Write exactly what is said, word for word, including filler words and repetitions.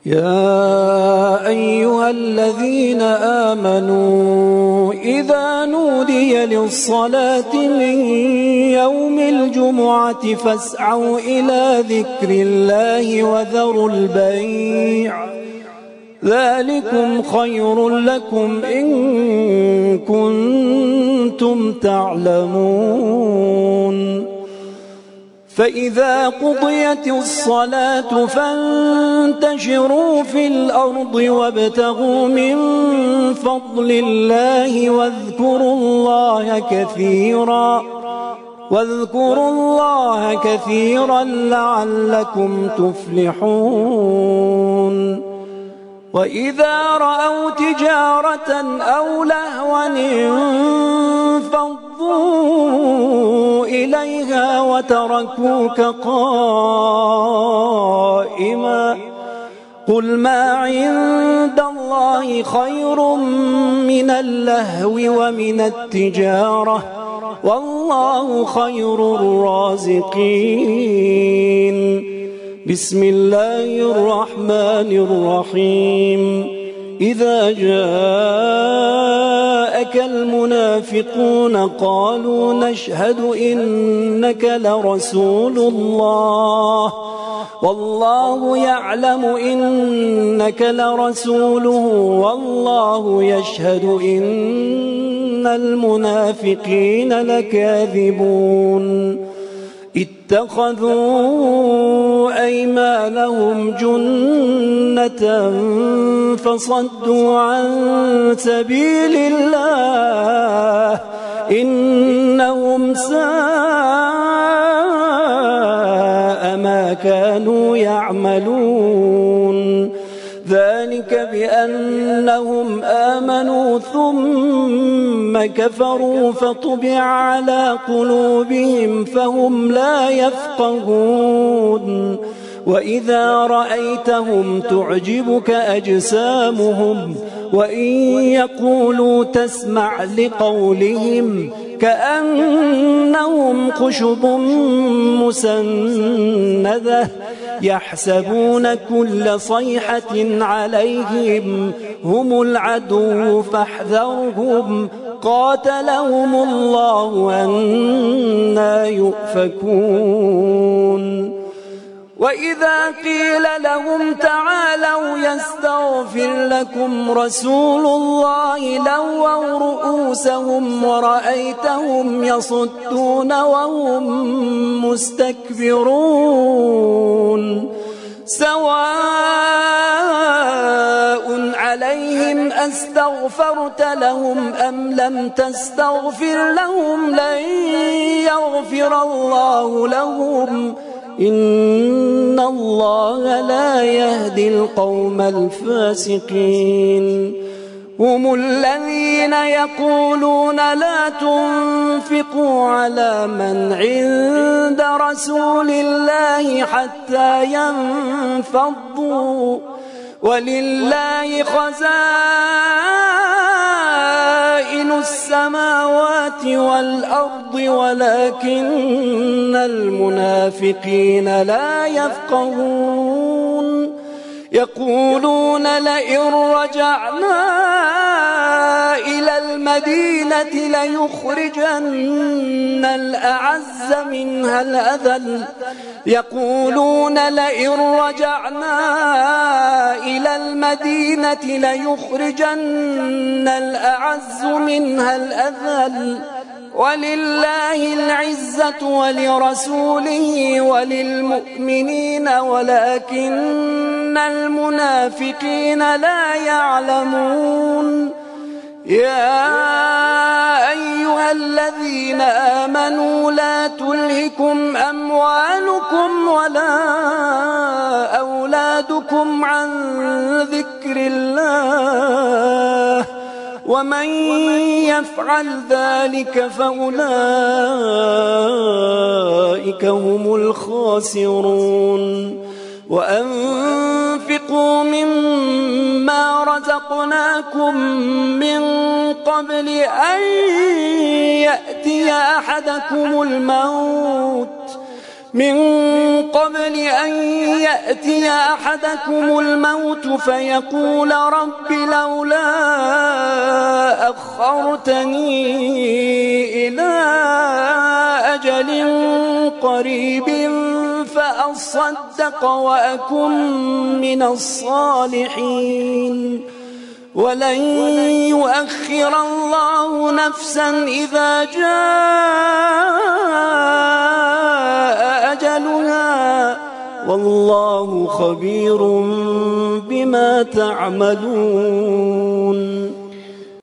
يا أيها الذين آمنوا إذا نودي للصلاة من يوم الجمعة فاسعوا إلى ذكر الله وذروا البيع ذلكم خير لكم إن كنتم تعلمون. فإذا قضيت الصلاة فانتشروا في الأرض وابتغوا من فضل الله واذكروا الله كثيرا واذكروا الله كثيرا لعلكم تفلحون. وإذا رأوا تجارة أو لهوا انفضوا إليها وتركوك قائما قل ما عند الله خير من اللهو ومن التجارة والله خير الرازقين. بسم الله الرحمن الرحيم. إذا جاءك المنافقون قالوا نشهد إنك لرسول الله والله يعلم إنك لرسوله والله يشهد إن المنافقين لكاذبون. اتخذوا أيمانهم جنة فصدوا عن سبيل الله إنهم ساء ما كانوا يعملون. ذلك بأنهم آمنوا ثم كفروا فطبع على قلوبهم فهم لا يفقهون. وإذا رأيتهم تعجبك أجسامهم وإن يقولوا تسمع لقولهم كأنهم خشب مسندة يحسبون كل صيحة عليهم هم العدو فاحذرهم قاتلهم الله أنى يؤفكون. وإذا قيل لهم تعالوا يستغفر لكم رسول الله لووا رؤوسهم ورأيتهم يصدون وهم مستكبرون. سواء عليهم أستغفرت لهم أم لم تستغفر لهم لن يغفر الله لهم إن الله لا يهدي القوم الفاسقين. هم الذين يقولون لا تنفقوا على من عند رسول الله حتى ينفضوا ولله خزائن السماوات والأرض ولكن المنافقين لا يفقهون. يقولون لئن رجعنا إلى المدينة ليخرجن الأعز منها الأذل يقولون لئن رجعنا إلى المدينة ليخرجن الأعز منها الأذل ولله العزة ولرسوله وللمؤمنين ولكن المنافقين لا يعلمون. يا أيها الذين آمنوا لا تلهكم أموالكم ولا أولادكم عن ذكر الله ومن يفعل ذلك فأولئك هم الخاسرون. وأنفقوا مما رزقناكم من قبل أن يأتي أحدكم الموت من قبل أن يأتي أحدكم الموت فيقول رب لولا أخرتني إلى أجل قريب فأصدق وأكن من الصالحين ولن يؤخر الله نفسا إذا جاء أجلها والله خبير بما تعملون